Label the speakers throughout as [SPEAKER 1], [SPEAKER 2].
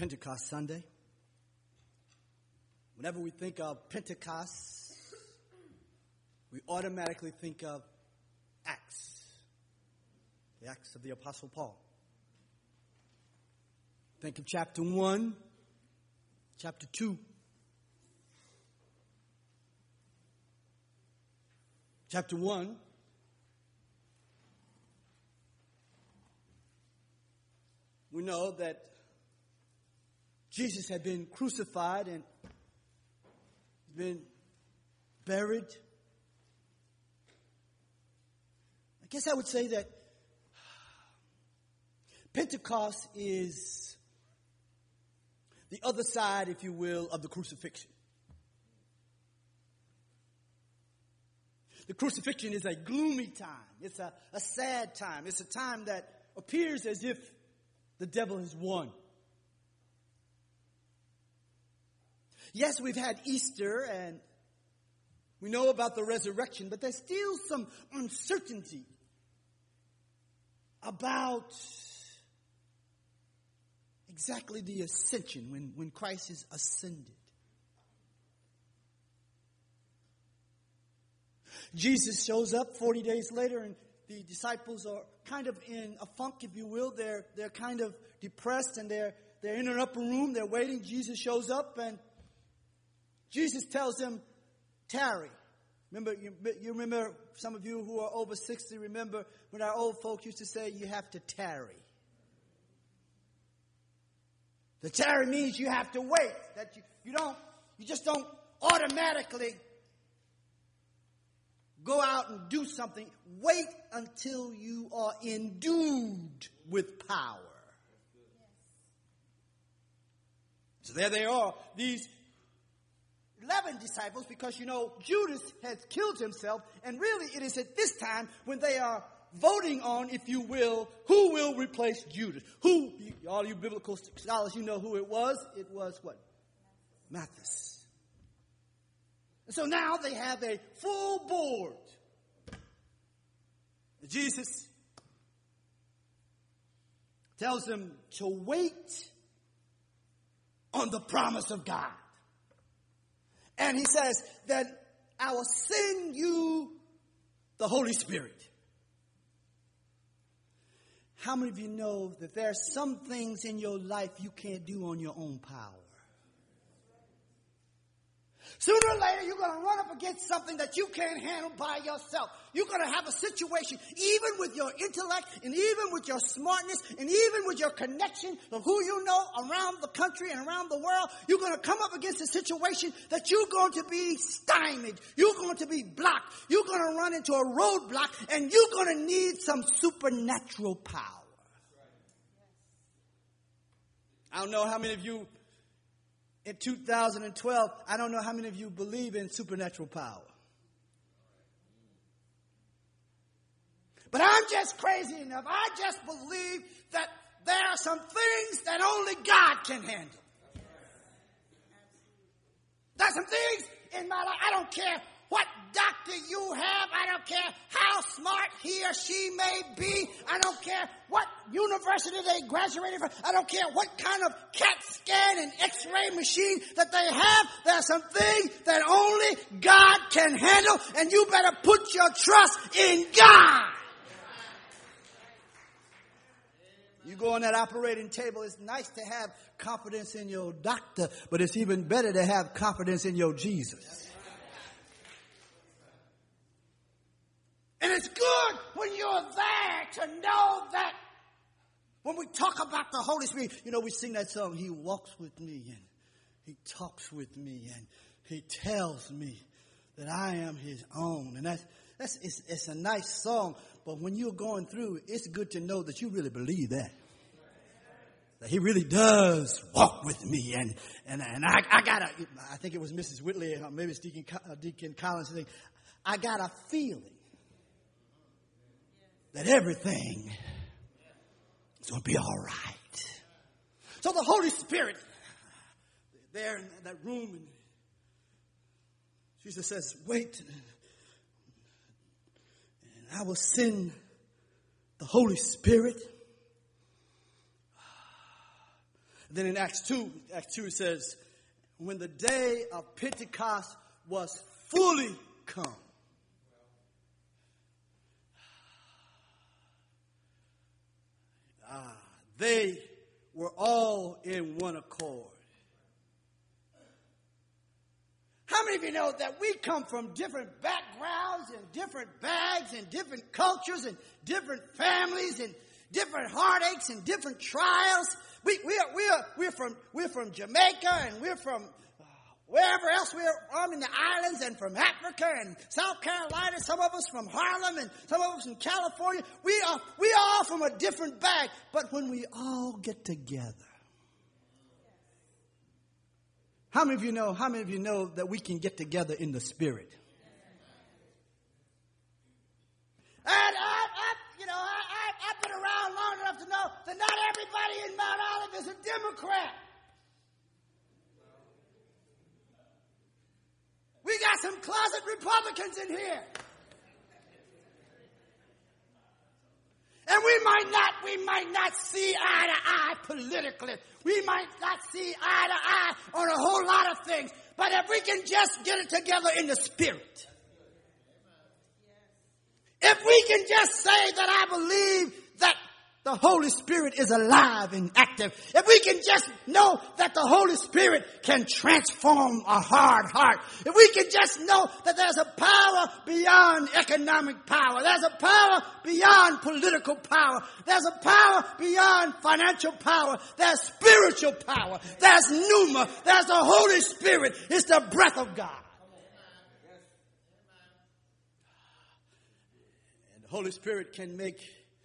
[SPEAKER 1] Pentecost Sunday. Whenever we think of Pentecost, we automatically think of Acts, the Acts of the Apostle Paul. Think of chapter 1, chapter 2. Chapter 1, we know that Jesus had been crucified and been buried. I guess I would say that Pentecost is the other side, if you will, of the crucifixion. The crucifixion is a gloomy time. It's a sad time. It's a time that appears as if the devil has won. Yes, we've had Easter and we know about the resurrection, but there's still some uncertainty about exactly the ascension, when Christ is ascended. Jesus shows up 40 days later, and the disciples are kind of in a funk, if you will. They're kind of depressed, and they're in an upper room. They're waiting. Jesus shows up, and Jesus tells them, tarry. Remember, you remember, some of you who are over 60 remember when our old folks used to say, you have to tarry. The tarry means you have to wait. That you just don't automatically go out and do something. Wait until you are endued with power. So there they are, these 11 disciples, because Judas has killed himself, and really it is at this time when they are voting on, if you will, who will replace Judas. Who, all you biblical scholars, you know who it was. It was what? Matthias. And so now they have a full board. Jesus tells them to wait on the promise of God. And he says that I will send you the Holy Spirit. How many of you know that there are some things in your life you can't do on your own power? Sooner or later, you're going to run up against something that you can't handle by yourself. You're going to have a situation, even with your intellect, and even with your smartness, and even with your connection of who you know around the country and around the world. You're going to come up against a situation that you're going to be stymied. You're going to be blocked. You're going to run into a roadblock, and you're going to need some supernatural power. I don't know how many of you in 2012, I don't know how many of you believe in supernatural power. But I'm just crazy enough. I just believe that there are some things that only God can handle. There's some things in my life. I don't care what doctor you have. I don't care how smart he or she may be. I don't care what university they graduated from. I don't care what kind of CAT scan and x-ray machine that they have. There are some things that only God can handle, and you better put your trust in God. You go on that operating table, it's nice to have confidence in your doctor, but it's even better to have confidence in your Jesus. And it's good when you're there to know that when we talk about the Holy Spirit, we sing that song, He walks with me and He talks with me and He tells me that I am His own. And it's a nice song, but when you're going through, it's good to know that you really believe that. That He really does walk with me. And I think it was Mrs. Whitley, or maybe it's Deacon Collins saying, I got a feeling that everything is going to be all right. So the Holy Spirit, there in that room, and Jesus says, wait, and I will send the Holy Spirit. Then in Acts 2 it says, when the day of Pentecost was fully come. They were all in one accord. How many of you know that we come from different backgrounds and different bags and different cultures and different families and different heartaches and different trials? We're from Jamaica, and we're from wherever else we're in the islands, and from Africa and South Carolina. Some of us from Harlem, and some of us from California. We are all from a different bag. But when we all get together, how many of you know that we can get together in the Spirit? And I've been around long enough to know that not everybody in Mount Olive is a Democrat. We got some closet Republicans in here. And we might not see eye to eye politically. We might not see eye to eye on a whole lot of things. But if we can just get it together in the Spirit. If we can just say that I believe that the Holy Spirit is alive and active. If we can just know that the Holy Spirit can transform a hard heart. If we can just know that there's a power beyond economic power. There's a power beyond political power. There's a power beyond financial power. There's spiritual power. There's pneuma. There's the Holy Spirit. It's the breath of God. And the Holy Spirit can make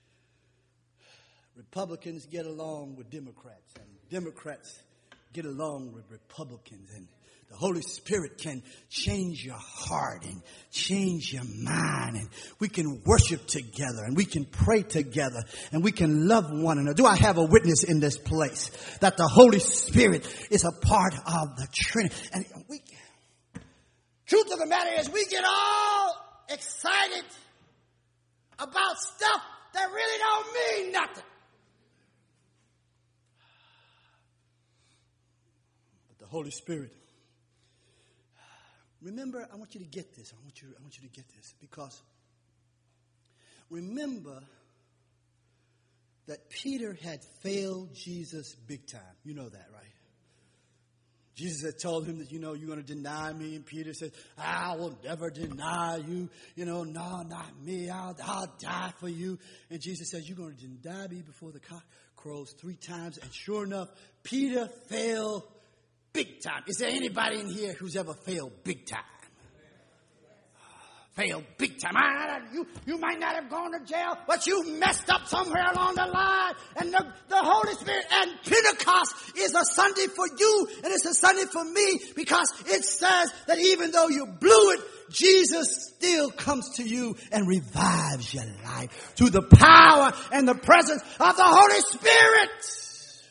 [SPEAKER 1] Republicans get along with Democrats, and Democrats get along with Republicans, and the Holy Spirit can change your heart and change your mind, and we can worship together, and we can pray together, and we can love one another. Do I have a witness in this place that the Holy Spirit is a part of the Trinity? And truth of the matter is, we get all excited about stuff that really don't mean nothing. Holy Spirit. Remember, I want you to get this. I want you to get this, because remember that Peter had failed Jesus big time. You know that, right? Jesus had told him that, you're going to deny me. And Peter said, I will never deny you. No, not me. I'll die for you. And Jesus says, you're going to deny me before the cock crows 3 times. And sure enough, Peter failed big time. Is there anybody in here who's ever failed big time? Failed big time. You might not have gone to jail, but you messed up somewhere along the line. And the Holy Spirit and Pentecost is a Sunday for you, and it's a Sunday for me, because it says that even though you blew it, Jesus still comes to you and revives your life through the power and the presence of the Holy Spirit.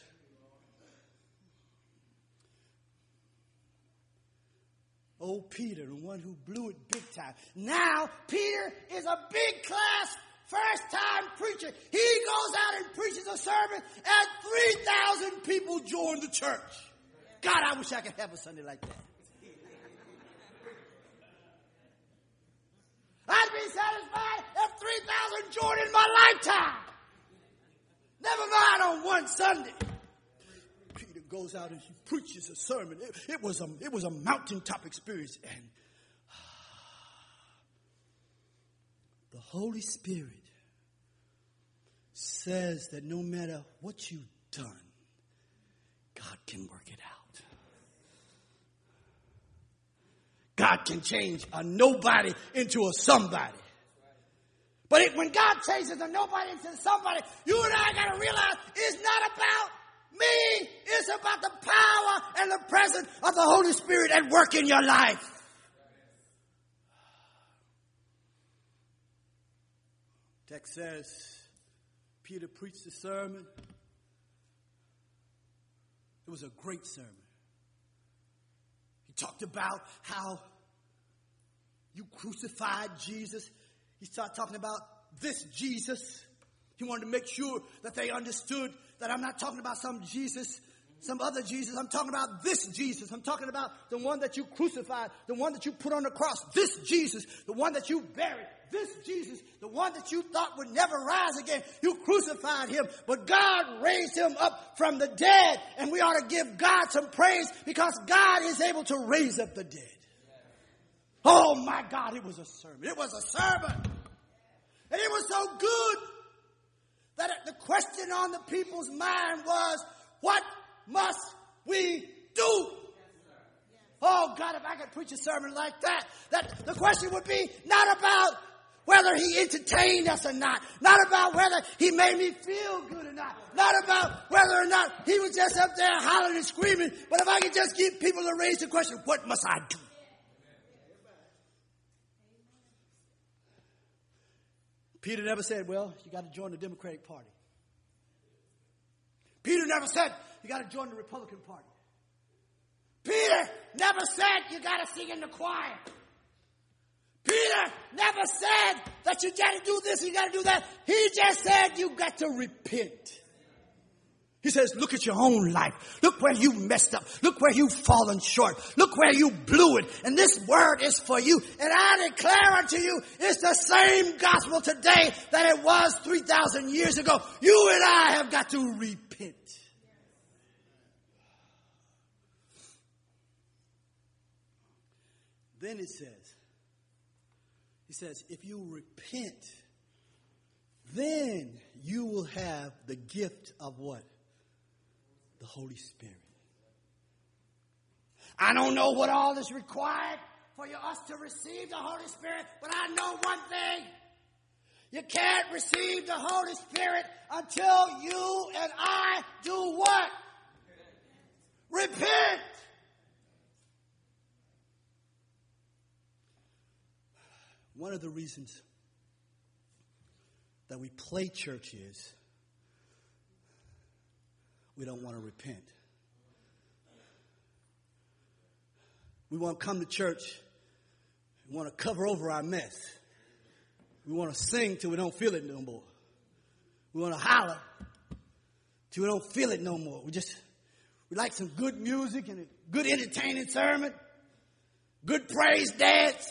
[SPEAKER 1] Oh, Peter, the one who blew it big time. Now, Peter is a big class, first-time preacher. He goes out and preaches a sermon, and 3,000 people join the church. God, I wish I could have a Sunday like that. I'd be satisfied if 3,000 joined in my lifetime. Never mind on one Sunday. Peter goes out and he preaches a sermon. It was a mountaintop experience. And the Holy Spirit says that no matter what you've done, God can work it out. God can change a nobody into a somebody. But when God changes a nobody into somebody, you and I got to realize it's not about me. It's about the power and the presence of the Holy Spirit at work in your life. Text says Peter preached a sermon. It was a great sermon. He talked about how you crucified Jesus. He started talking about this Jesus. He wanted to make sure that they understood that I'm not talking about some Jesus some other Jesus. I'm talking about this Jesus. I'm talking about the one that you crucified, the one that you put on the cross. This Jesus, the one that you buried. This Jesus, the one that you thought would never rise again. You crucified him, but God raised him up from the dead. And we ought to give God some praise because God is able to raise up the dead. Oh my God, it was a sermon. It was a sermon. And it was so good that the question on the people's mind was, what must we do? Oh God, if I could preach a sermon like that the question would be not about whether he entertained us or not about whether he made me feel good or not about whether or not he was just up there hollering and screaming, but if I could just get people to raise the question, what must I do? Peter never said, well, you got to join the Democratic Party. Peter never said, you got to join the Republican Party. Peter never said, you got to sing in the choir. Peter never said that you got to do this, you got to do that. He just said you got to repent. He says, look at your own life. Look where you messed up. Look where you've fallen short. Look where you blew it. And this word is for you. And I declare unto you, it's the same gospel today that it was 3,000 years ago. You and I have got to repent. Then it says, if you repent, then you will have the gift of what? The Holy Spirit. I don't know what all is required for us to receive the Holy Spirit, but I know one thing. You can't receive the Holy Spirit until you and I do what? Repent. One of the reasons that we play church is we don't want to repent. We want to come to church. We want to cover over our mess. We want to sing till we don't feel it no more. We want to holler till we don't feel it no more. We like some good music and a good entertaining sermon, good praise dance,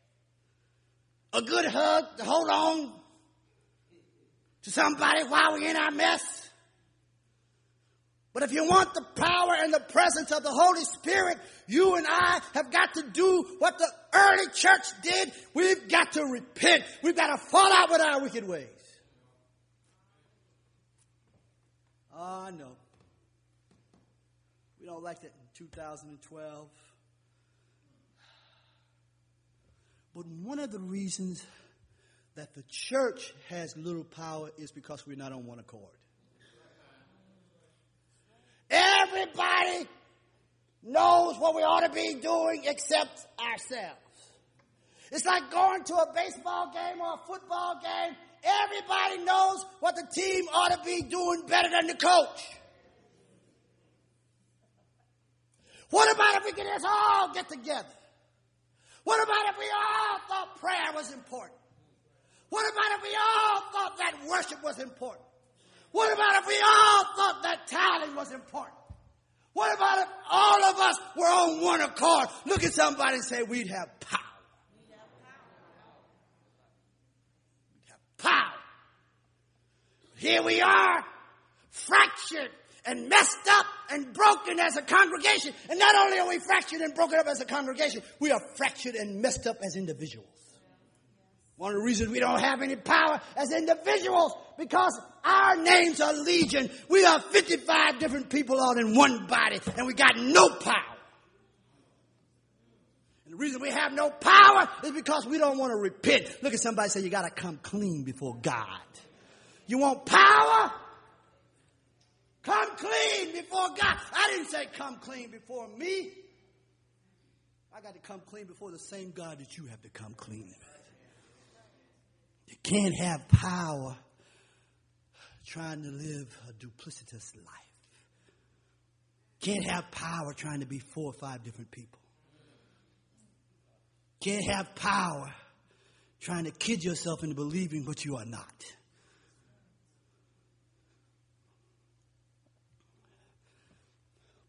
[SPEAKER 1] a good hug to hold on to somebody while we're in our mess. But if you want the power and the presence of the Holy Spirit, you and I have got to do what the early church did. We've got to repent. We've got to fall out with our wicked ways. Oh, I know. We don't like that in 2012. But one of the reasons that the church has little power is because we're not on one accord. Everybody knows what we ought to be doing except ourselves. It's like going to a baseball game or a football game. Everybody knows what the team ought to be doing better than the coach. What about if we could just all get together? What about if we all thought prayer was important? What about if we all thought that worship was important? What about if we all thought that tithing was important? What about if all of us were on one accord? Look at somebody and say, we'd have power. We'd have power. Here we are, fractured and messed up and broken as a congregation. And not only are we fractured and broken up as a congregation, we are fractured and messed up as individuals. One of the reasons we don't have any power as individuals, because our names are legion. We are 55 different people all in one body, and we got no power. And the reason we have no power is because we don't want to repent. Look at somebody and say, you got to come clean before God. You want power? Come clean before God. I didn't say come clean before me. I got to come clean before the same God that you have to come clean with. You can't have power trying to live a duplicitous life. Can't have power trying to be 4 or 5 different people. Can't have power trying to kid yourself into believing what you are not.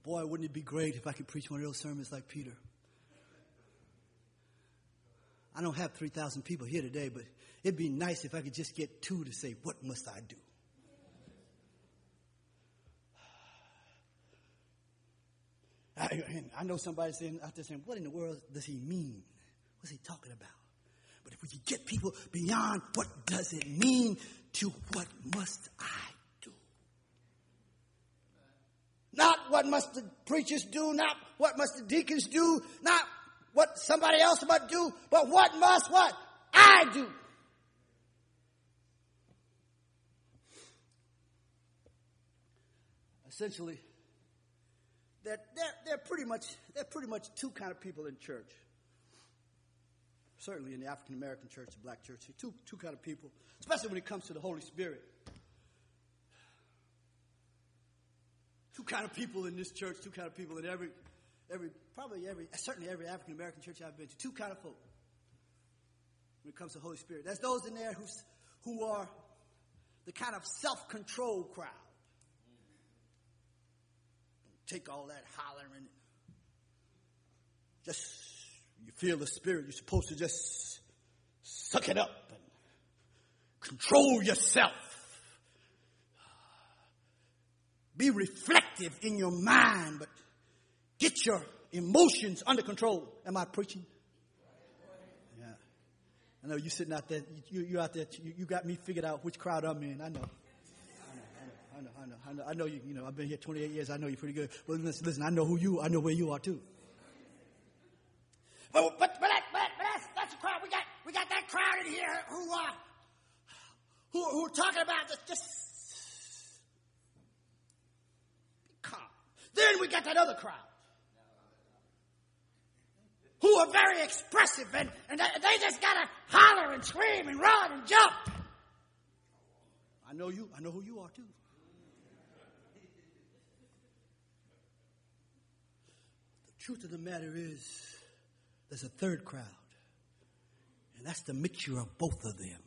[SPEAKER 1] Boy, wouldn't it be great if I could preach one of those sermons like Peter? I don't have 3,000 people here today, but it'd be nice if I could just get 2 to say, what must I do? I know somebody out there saying, what in the world does he mean? What's he talking about? But if we could get people beyond what does it mean to what must I do? Not what must the preachers do, not what must the deacons do, not what somebody else might do, but what must what I do. Essentially, there are pretty much 2 kind of people in church. Certainly in the African American church, the black church, two kind of people, especially when it comes to the Holy Spirit. 2 kind of people in this church, 2 kind of people in certainly every African American church I've been to. 2 kind of folk when it comes to the Holy Spirit. There's those in there who are the kind of self-controlled crowd. Don't take all that hollering. Just, you feel the Spirit, you're supposed to just suck it up and control yourself. Be reflective in your mind, but get your emotions under control. Am I preaching? Yeah. I know you sitting out there, you out there, you got me figured out which crowd I'm in. I know. I know you know, I've been here 28 years. I know you pretty good. But listen, I know where you are too. But that's the crowd. We got that crowd in here who are talking about just be calm. Then we got that other crowd who are very expressive and they just gotta holler and scream and run and jump. I know who you are too. The truth of the matter is, there's a third crowd, and that's the mixture of both of them.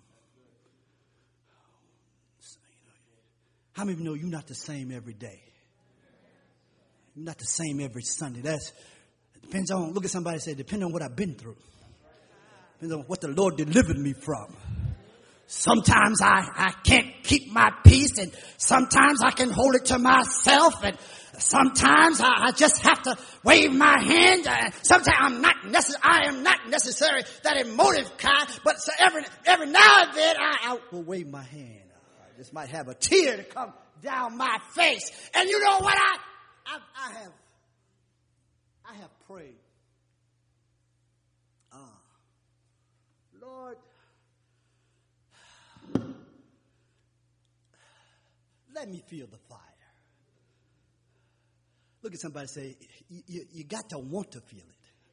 [SPEAKER 1] How many of you know you're not the same every day? You're not the same every Sunday. It depends on, look at somebody and say, depends on what I've been through. Depends on what the Lord delivered me from. Sometimes I can't keep my peace, and sometimes I can hold it to myself, and sometimes I just have to wave my hand. Sometimes I am not necessarily that emotive kind, but so every now and then I will wave my hand. I just might have a tear to come down my face. And you know what I have prayed. Lord, let me feel the fire. Look at somebody and say, you got to want to feel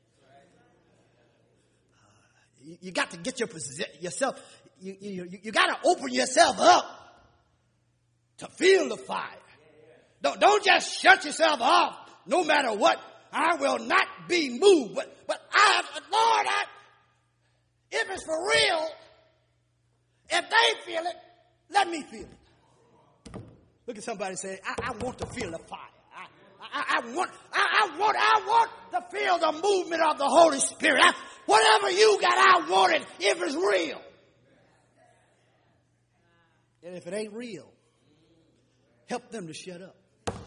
[SPEAKER 1] it. You got to get yourself, you got to open yourself up to feel the fire. Don't just shut yourself off no matter what. I will not be moved. But Lord, if it's for real, if they feel it, let me feel it. Look at somebody and say, I want to feel the fire. I want to feel the movement of the Holy Spirit. Whatever you got, I want it if it's real. And if it ain't real, help them to shut up.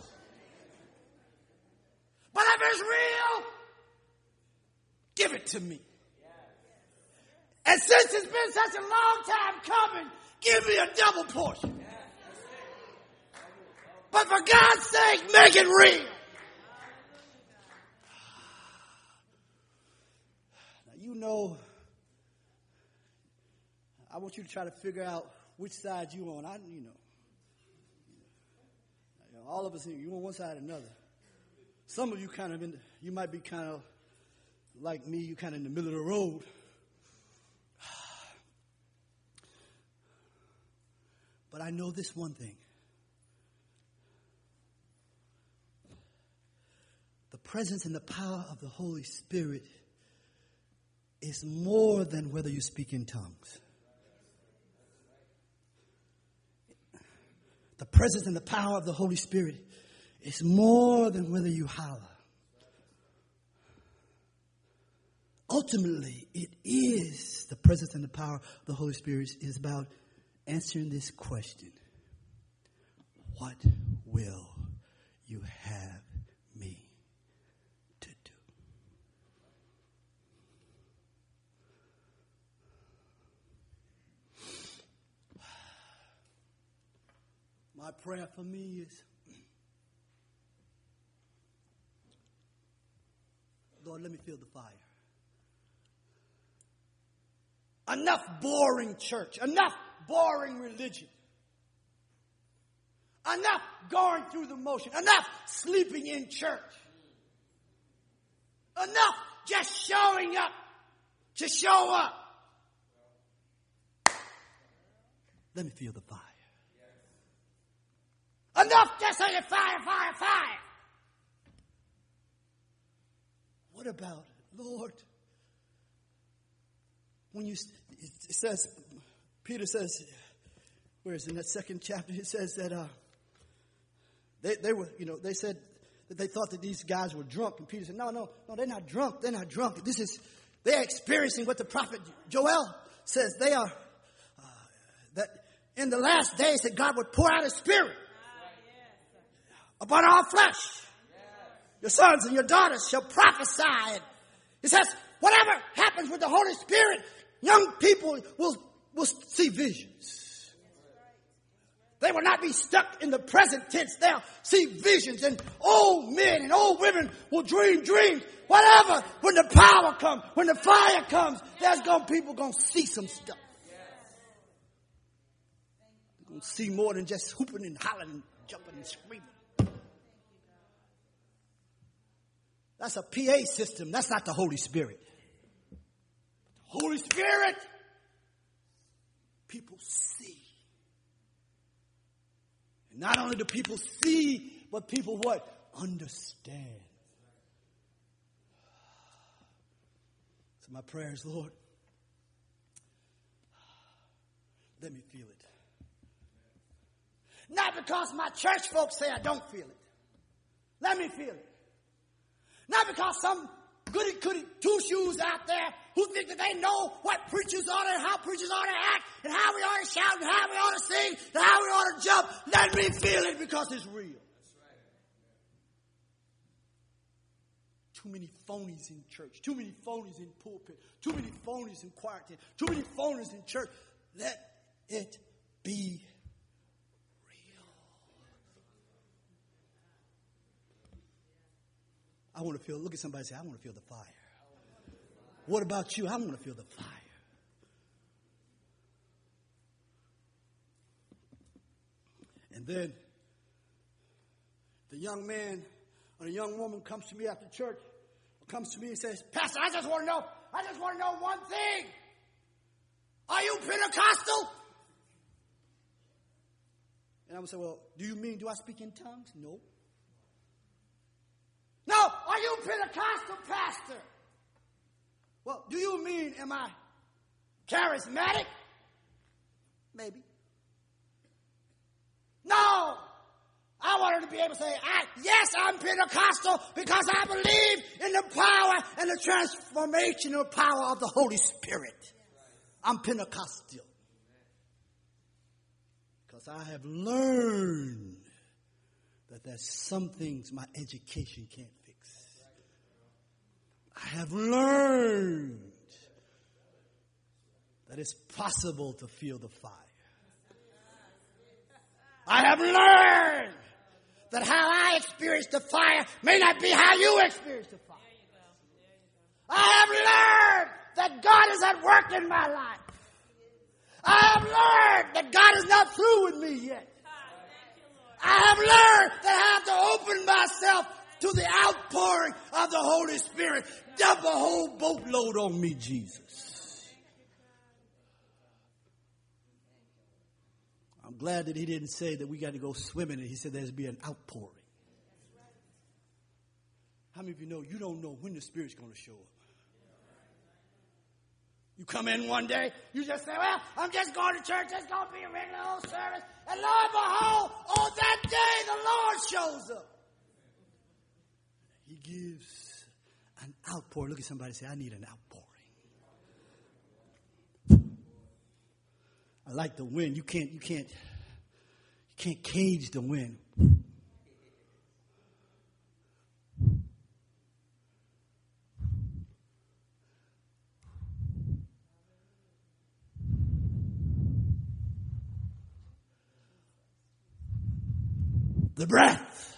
[SPEAKER 1] But if it's real, give it to me. And since it's been such a long time coming, give me a double portion. But for God's sake, make it real. Now, you know, I want you to try to figure out which side you on. All of us here, you on one side or another. Some of you you might be kind of like me, you kind of in the middle of the road. But I know this one thing. The presence and the power of the Holy Spirit is more than whether you speak in tongues. The presence and the power of the Holy Spirit It's more than whether you holler. Ultimately, it is the presence and the power of the Holy Spirit is about answering this question. What will you have me to do? My prayer for me is, Lord, let me feel the fire. Enough boring church. Enough boring religion. Enough going through the motion. Enough sleeping in church. Enough just showing up to show up. Let me feel the fire. Enough just saying fire, fire, fire. What about, Lord, when it says, Peter says, where is it, in that second chapter, it says that they were, they said that they thought that these guys were drunk. And Peter said, no, they're not drunk. They're not drunk. They're experiencing what the prophet Joel says. They are, that in the last days that God would pour out His Spirit upon all flesh. Your sons and your daughters shall prophesy. And it says, whatever happens with the Holy Spirit, young people will see visions. They will not be stuck in the present tense. They'll see visions. And old men and old women will dream dreams. Whatever. When the power comes, when the fire comes, people going to see some stuff. They're going to see more than just hooping and hollering and jumping and screaming. That's a PA system. That's not the Holy Spirit. The Holy Spirit, people see. And not only do people see, but people what? Understand. So my prayer is, Lord, let me feel it. Not because my church folks say I don't feel it. Let me feel it. Not because some goody-goody two-shoes out there who think that they know what preachers ought to and how preachers ought to act and how we ought to shout and how we ought to sing and how we ought to jump. Let me feel it because it's real. Too many phonies in church. Too many phonies in pulpit. Too many phonies in choir tent. Too many phonies in church. Let it be I want to feel, look at somebody and say, I want to feel the fire. What about you? I want to feel the fire. And then the young man or the young woman comes to me after church, comes to me and says, Pastor, I just want to know one thing. Are you Pentecostal? And I would say, well, do you mean, do I speak in tongues? No. No, are you Pentecostal, Pastor? Well, do you mean, am I charismatic? Maybe. No. I wanted to be able to say, yes, I'm Pentecostal because I believe in the power and the transformational power of the Holy Spirit. I'm Pentecostal. Because I have learned that there's some things my education can't fix. I have learned that it's possible to feel the fire. I have learned that how I experience the fire may not be how you experience the fire. I have learned that God is at work in my life. I have learned that God is not through with me yet. I have learned that I have to open myself to the outpouring of the Holy Spirit. Dump a whole boatload on me, Jesus. I'm glad that he didn't say that we got to go swimming, and he said there's be an outpouring. How many of you know you don't know when the Spirit's going to show up? You come in one day, you just say, well, I'm just going to church. It's going to be a regular old service. And lo and behold, on that day, the Lord shows up. He gives an outpour. Look at somebody and say, I need an outpouring. I like the wind. You can't cage the wind. The breath